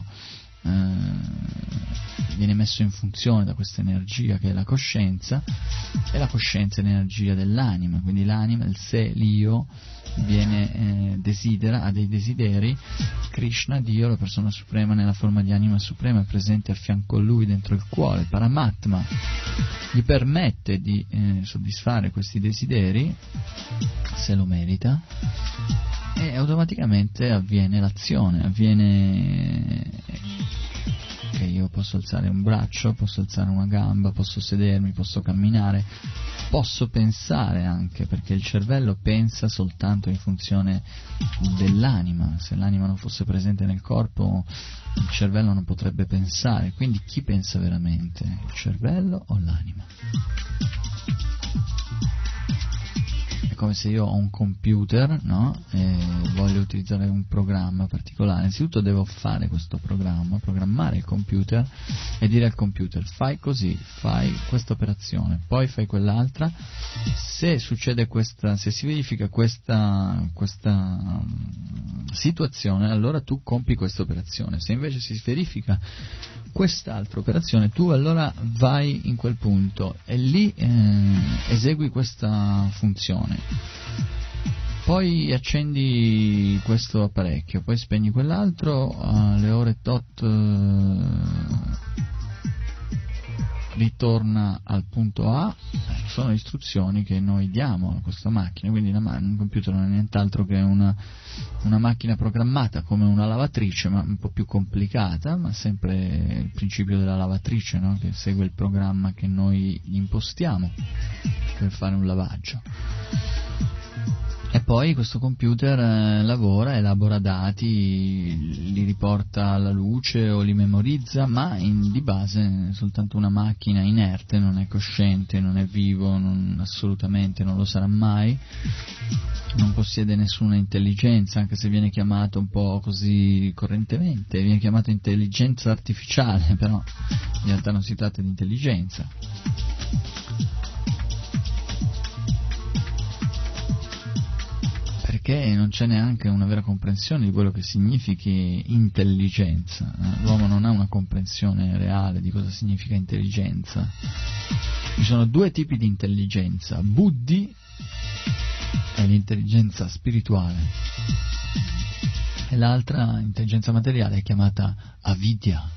eh, viene messo in funzione da questa energia che è la coscienza, e la coscienza è l'energia dell'anima, quindi l'anima, il sé, l'io viene eh, desidera, ha dei desideri. Krishna, Dio, la persona suprema nella forma di anima suprema, è presente a fianco a lui dentro il cuore. Il Paramatma gli permette di eh, soddisfare questi desideri se lo merita, e automaticamente avviene l'azione, avviene che io posso alzare un braccio, posso alzare una gamba, posso sedermi, posso camminare, posso pensare anche, perché il cervello pensa soltanto in funzione dell'anima. Se l'anima non fosse presente nel corpo, il cervello non potrebbe pensare. Quindi chi pensa veramente? Il cervello o l'anima? È come se io ho un computer, no? E voglio utilizzare un programma particolare. Innanzitutto devo fare questo programma, programmare il computer e dire al computer: fai così, fai questa operazione, poi fai quell'altra. Se succede questa, se si verifica questa, questa situazione, allora tu compi questa operazione. Se invece si verifica quest'altra operazione, tu allora vai in quel punto e lì eh, esegui questa funzione. Poi accendi questo apparecchio, poi spegni quell'altro, alle ore tot eh, ritorna al punto A. Sono istruzioni che noi diamo a questa macchina, quindi un computer non è nient'altro che una, una macchina programmata come una lavatrice, ma un po' più complicata, ma sempre il principio della lavatrice, no? Che segue il programma che noi impostiamo per fare un lavaggio. E poi questo computer eh, lavora, elabora dati, li riporta alla luce o li memorizza, ma in, di base è soltanto una macchina inerte, non è cosciente, non è vivo, non, assolutamente non lo sarà mai, non possiede nessuna intelligenza, anche se viene chiamato un po' così correntemente, viene chiamato intelligenza artificiale, però in realtà non si tratta di intelligenza. Perché non c'è neanche una vera comprensione di quello che significhi intelligenza. L'uomo non ha una comprensione reale di cosa significa intelligenza. Ci sono due tipi di intelligenza: buddhi è l'intelligenza spirituale, e l'altra, intelligenza materiale, è chiamata avidya.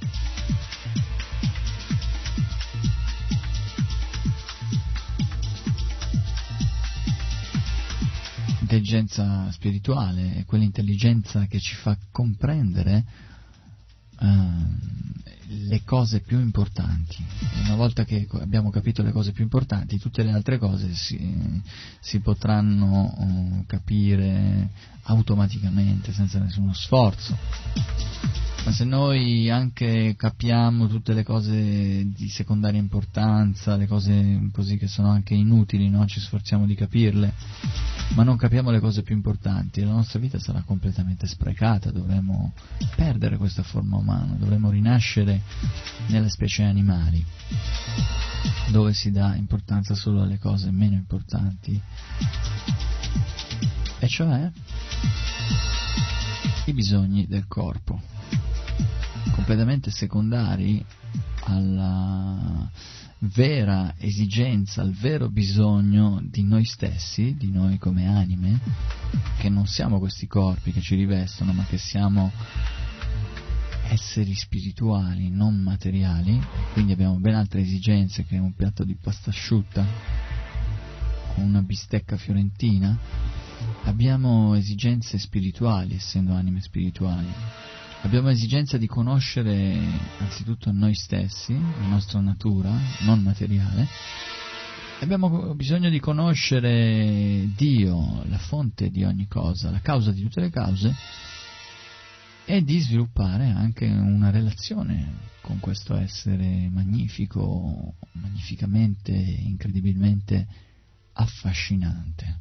L'intelligenza spirituale è quell'intelligenza che ci fa comprendere uh, le cose più importanti. Una volta che abbiamo capito le cose più importanti, tutte le altre cose si, si potranno uh, capire automaticamente, senza nessuno sforzo. Ma se noi anche capiamo tutte le cose di secondaria importanza, le cose così che sono anche inutili, no? Ci sforziamo di capirle, ma non capiamo le cose più importanti, la nostra vita sarà completamente sprecata, dovremo perdere questa forma umana, dovremo rinascere nelle specie animali, dove si dà importanza solo alle cose meno importanti, e cioè i bisogni del corpo, completamente secondari alla vera esigenza, al vero bisogno di noi stessi, di noi come anime, che non siamo questi corpi che ci rivestono, ma che siamo esseri spirituali, non materiali, quindi abbiamo ben altre esigenze che un piatto di pasta asciutta o una bistecca fiorentina. Abbiamo esigenze spirituali, essendo anime spirituali. Abbiamo esigenza di conoscere anzitutto noi stessi, la nostra natura non materiale. Abbiamo bisogno di conoscere Dio, la fonte di ogni cosa, la causa di tutte le cause, e di sviluppare anche una relazione con questo essere magnifico, magnificamente, incredibilmente affascinante.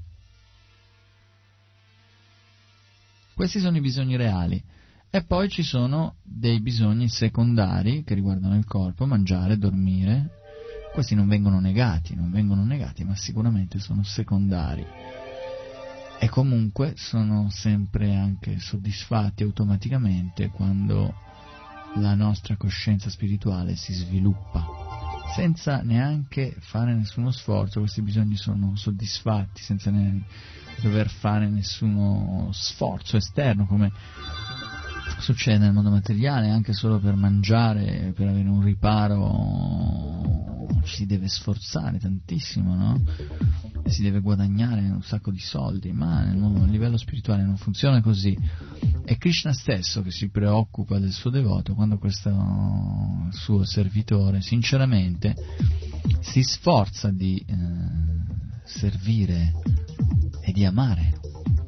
Questi sono i bisogni reali. E poi ci sono dei bisogni secondari che riguardano il corpo: mangiare, dormire. Questi non vengono negati, non vengono negati, ma sicuramente sono secondari. E comunque sono sempre anche soddisfatti automaticamente quando la nostra coscienza spirituale si sviluppa. Senza neanche fare nessuno sforzo, questi bisogni sono soddisfatti, senza neanche dover fare nessuno sforzo esterno, come succede nel mondo materiale. Anche solo per mangiare, per avere un riparo, ci si deve sforzare tantissimo, no? Si deve guadagnare un sacco di soldi, ma nel mondo, a livello spirituale non funziona così. È Krishna stesso che si preoccupa del suo devoto quando questo suo servitore sinceramente si sforza di eh, servire e di amare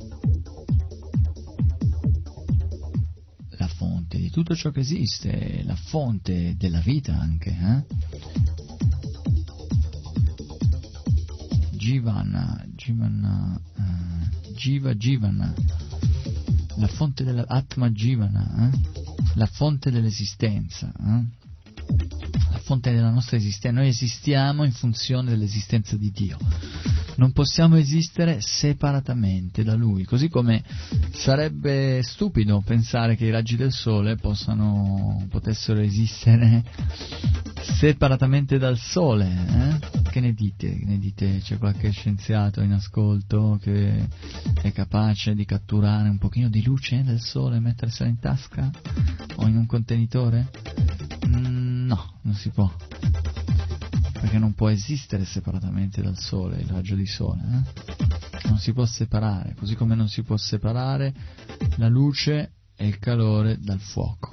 la fonte di tutto ciò che esiste, la fonte della vita anche, eh? Jivana, Jivana, uh, Jiva Jivana, la fonte della Atma Jivana, eh? La fonte dell'esistenza, eh? La fonte della nostra esistenza. Noi esistiamo in funzione dell'esistenza di Dio. Non possiamo esistere separatamente da Lui, così come sarebbe stupido pensare che i raggi del Sole possano, potessero esistere separatamente dal Sole, eh? Che ne dite? Che ne dite? C'è qualche scienziato in ascolto che è capace di catturare un pochino di luce del Sole e mettersela in tasca o in un contenitore? Mm, no, non si può. Perché non può esistere separatamente dal Sole, il raggio di Sole, eh? Non si può separare, così come non si può separare la luce e il calore dal fuoco.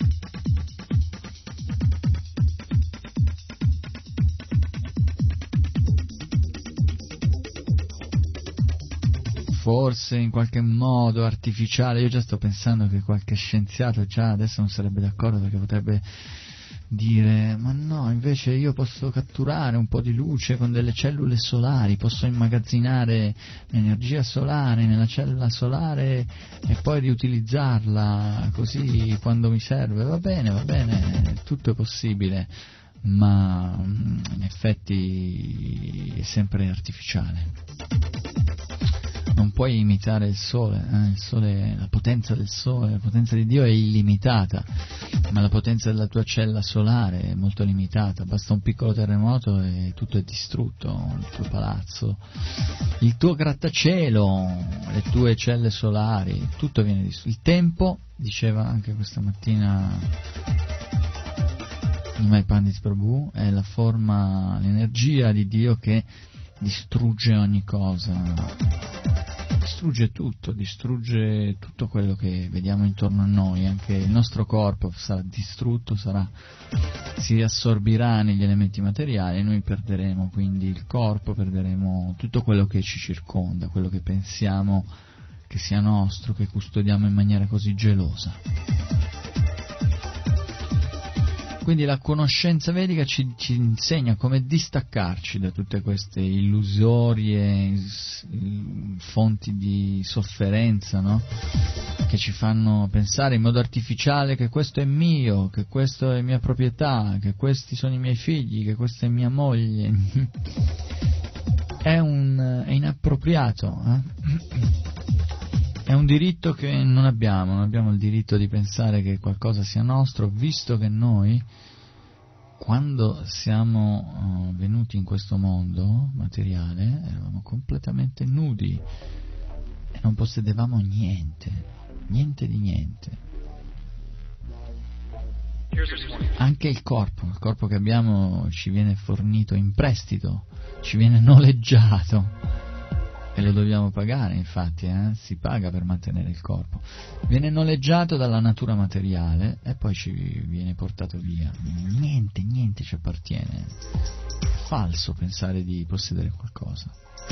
Forse in qualche modo artificiale, io già sto pensando che qualche scienziato già adesso non sarebbe d'accordo, perché potrebbe dire: ma no, invece io posso catturare un po' di luce con delle cellule solari, posso immagazzinare l'energia solare nella cellula solare e poi riutilizzarla così quando mi serve. Va bene, va bene, tutto è possibile, ma in effetti è sempre artificiale. Non puoi imitare il Sole, eh? Il Sole, la potenza del Sole, la potenza di Dio è illimitata, ma la potenza della tua cella solare è molto limitata. Basta un piccolo terremoto e tutto è distrutto, il tuo palazzo, il tuo grattacielo, le tue celle solari, tutto viene distrutto. Il tempo, diceva anche questa mattina Nimai Pandit Prabhu, è la forma, l'energia di Dio che distrugge ogni cosa. Distrugge tutto, distrugge tutto quello che vediamo intorno a noi, anche il nostro corpo sarà distrutto, sarà, si assorbirà negli elementi materiali e noi perderemo quindi il corpo, perderemo tutto quello che ci circonda, quello che pensiamo che sia nostro, che custodiamo in maniera così gelosa. Quindi la conoscenza vedica ci, ci insegna come distaccarci da tutte queste illusorie fonti di sofferenza, no? Che ci fanno pensare in modo artificiale che questo è mio, che questo è mia proprietà, che questi sono i miei figli, che questa è mia moglie. È, un, è inappropriato, eh? È un diritto che non abbiamo, non abbiamo il diritto di pensare che qualcosa sia nostro, visto che noi, quando siamo uh, venuti in questo mondo materiale, eravamo completamente nudi e non possedevamo niente, niente di niente. Anche il corpo, il corpo che abbiamo ci viene fornito in prestito, ci viene noleggiato e lo dobbiamo pagare, infatti, eh? Si paga per mantenere il corpo. Viene noleggiato dalla natura materiale e poi ci viene portato via. Niente, niente ci appartiene. È falso pensare di possedere qualcosa.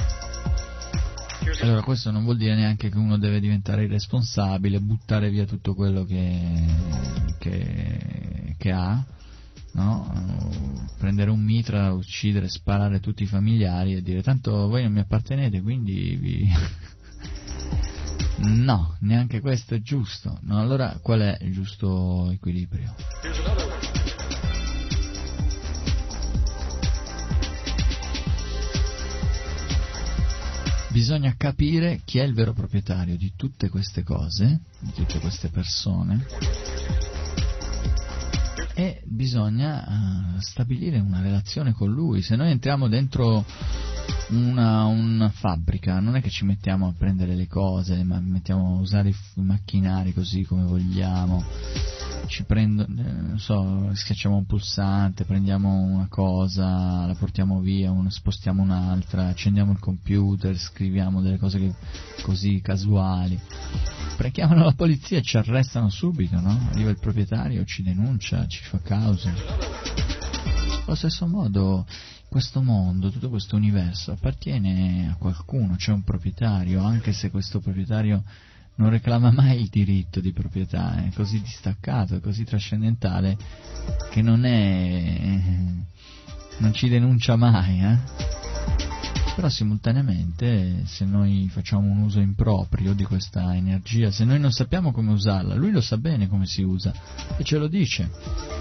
Allora questo non vuol dire neanche che uno deve diventare irresponsabile, buttare via tutto quello che, che, che ha, no? Prendere un mitra, uccidere, sparare tutti i familiari e dire tanto voi non mi appartenete, quindi vi... no, neanche questo è giusto. No, allora qual è il giusto equilibrio? Bisogna capire chi è il vero proprietario di tutte queste cose, di tutte queste persone, e bisogna uh, stabilire una relazione con lui. Se noi entriamo dentro una, una fabbrica, non è che ci mettiamo a prendere le cose, ma mettiamo a usare i, f- i macchinari così come vogliamo, ci prendo, eh, non so, schiacciamo un pulsante, prendiamo una cosa, la portiamo via, una, spostiamo un'altra, accendiamo il computer, scriviamo delle cose che, così casuali. Chiamano la polizia e ci arrestano subito, no? Arriva il proprietario, ci denuncia, ci fa causa. Allo stesso modo, questo mondo, tutto questo universo appartiene a qualcuno, c'è un proprietario, anche se questo proprietario non reclama mai il diritto di proprietà, è così distaccato, è così trascendentale che non è, non ci denuncia mai, eh? Però simultaneamente, se noi facciamo un uso improprio di questa energia, se noi non sappiamo come usarla, lui lo sa bene come si usa e ce lo dice,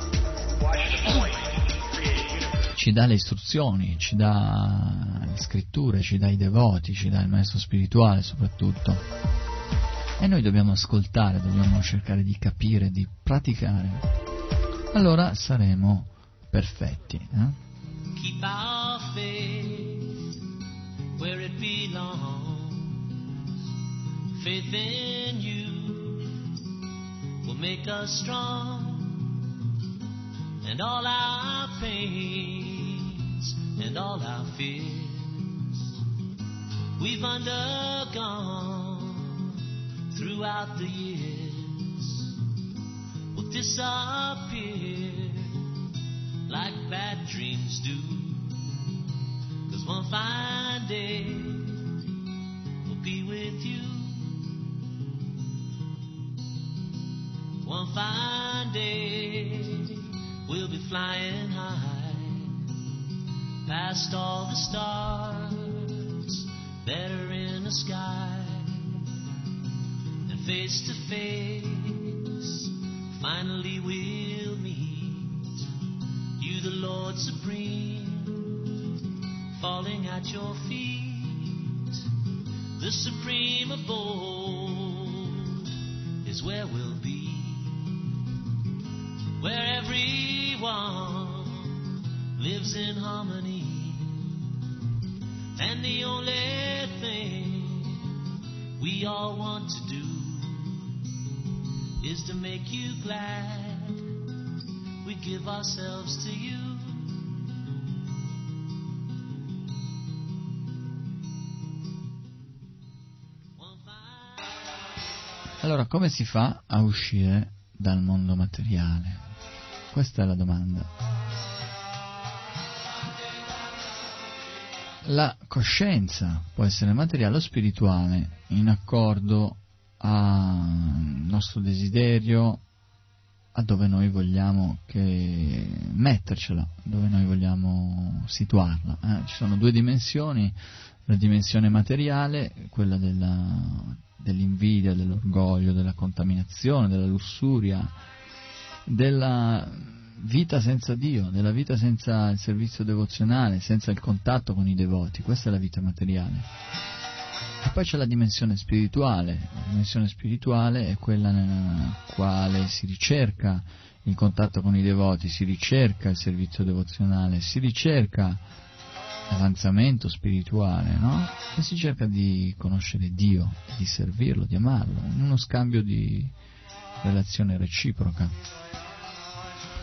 ci dà le istruzioni, ci dà le scritture, ci dà i devoti, ci dà il maestro spirituale soprattutto, e noi dobbiamo ascoltare, dobbiamo cercare di capire, di praticare, allora saremo perfetti, eh? Keep our faith where it belongs. Faith in you will make us strong, and all our pains and all our fears we've undergone throughout the years will disappear like bad dreams do. 'Cause one fine day we'll be with you. One fine day we'll be flying high past all the stars that are in the sky, and face to face finally we'll meet you, the Lord Supreme, falling at your feet. The supreme abode is where we'll be, where everyone lives in harmony, and the only thing we all want to do is to make you glad. We give ourselves to you. Allora, come si fa a uscire dal mondo materiale? Questa è la domanda. La coscienza può essere materiale o spirituale, in accordo al nostro desiderio, a dove noi vogliamo che mettercela, dove noi vogliamo situarla. Eh? Ci sono due dimensioni, la dimensione materiale, quella della, dell'invidia, dell'orgoglio, della contaminazione, della lussuria, della vita senza Dio, della vita senza il servizio devozionale, senza il contatto con i devoti. Questa è la vita materiale. E poi c'è la dimensione spirituale. La dimensione spirituale è quella nella quale si ricerca il contatto con i devoti, si ricerca il servizio devozionale, si ricerca l'avanzamento spirituale, no? E si cerca di conoscere Dio, di servirlo, di amarlo, in uno scambio di relazione reciproca.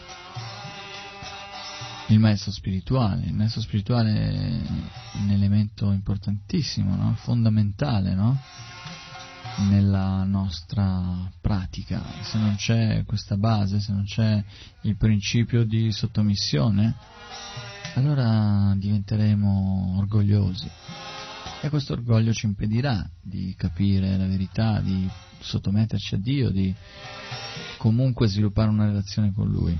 il maestro spirituale. Il maestro spirituale è un elemento importantissimo, no? Fondamentale, no? Nella nostra pratica. Se non c'è questa base, se non c'è il principio di sottomissione, allora diventeremo orgogliosi, e questo orgoglio ci impedirà di capire la verità, di sottometterci a Dio, di comunque sviluppare una relazione con Lui.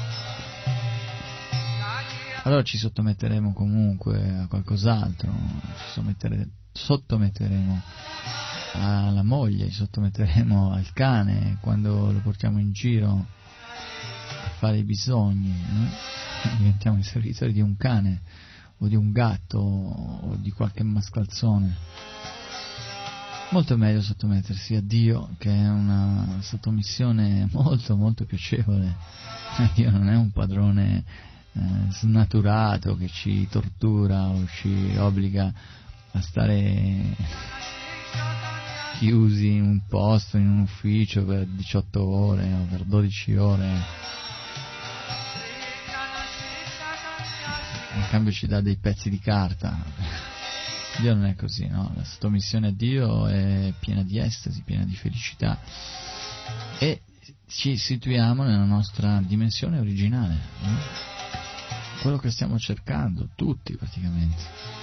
Allora ci sottometteremo comunque a qualcos'altro, ci sottometteremo alla moglie, ci sottometteremo al cane quando lo portiamo in giro a fare i bisogni, eh? Diventiamo i servitori di un cane o di un gatto o di qualche mascalzone. Molto meglio sottomettersi a Dio, che è una sottomissione molto molto piacevole. Dio non è un padrone eh, snaturato che ci tortura o ci obbliga a stare chiusi in un posto, in un ufficio per diciotto ore o per dodici ore. In cambio ci dà dei pezzi di carta. Dio non è così, no? La sottomissione a Dio è piena di estasi, piena di felicità, e ci situiamo nella nostra dimensione originale, no? Quello che stiamo cercando tutti praticamente.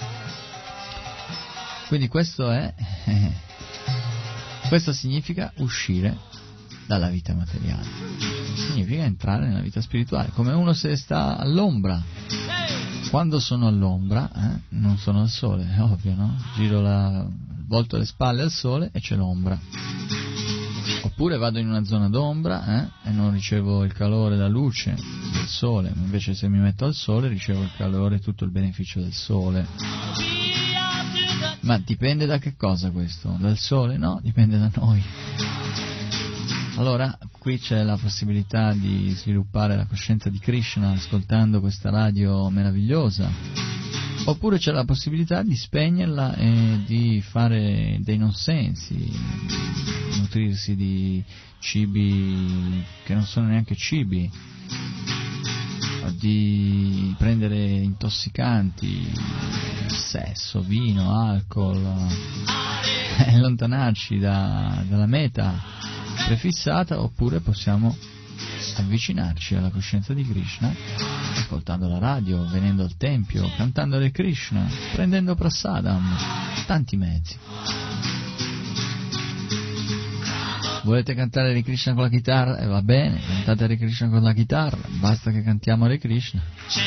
Quindi questo è eh, questo significa uscire dalla vita materiale, significa entrare nella vita spirituale, come uno se sta all'ombra. Quando sono all'ombra, eh, non sono al sole, è ovvio, no? Giro la, volto le spalle al sole e c'è l'ombra. Oppure vado in una zona d'ombra eh, e non ricevo il calore, la luce del sole, invece se mi metto al sole ricevo il calore e tutto il beneficio del sole. Ma dipende da che cosa questo? Dal sole? No, dipende da noi. Allora, qui c'è la possibilità di sviluppare la coscienza di Krishna ascoltando questa radio meravigliosa, oppure c'è la possibilità di spegnerla e di fare dei nonsensi, nutrirsi di cibi che non sono neanche cibi, di prendere intossicanti, sesso, vino, alcol, e allontanarci da, dalla meta prefissata, oppure possiamo avvicinarci alla coscienza di Krishna ascoltando la radio, venendo al tempio, cantando Hare Krishna, prendendo prasadam, tanti mezzi. Volete cantare Hare Krishna con la chitarra? E eh, va bene, cantate Hare Krishna con la chitarra, basta che cantiamo Hare Krishna.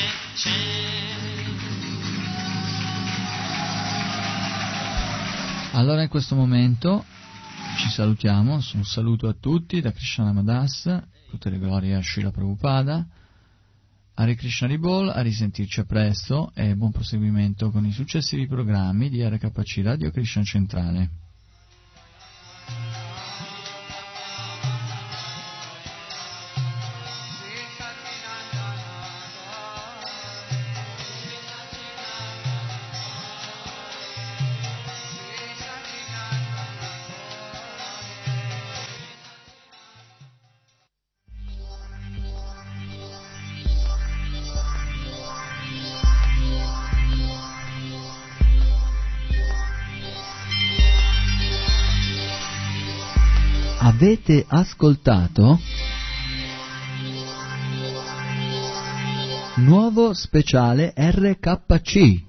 Allora in questo momento ci salutiamo, un saluto a tutti da Krishna Madas, tutte le glorie a Srila Prabhupada, Hare Krishna Ribol, a risentirci a presto e buon proseguimento con i successivi programmi di R K C Radio Krishna Centrale. Avete ascoltato nuovo speciale R K C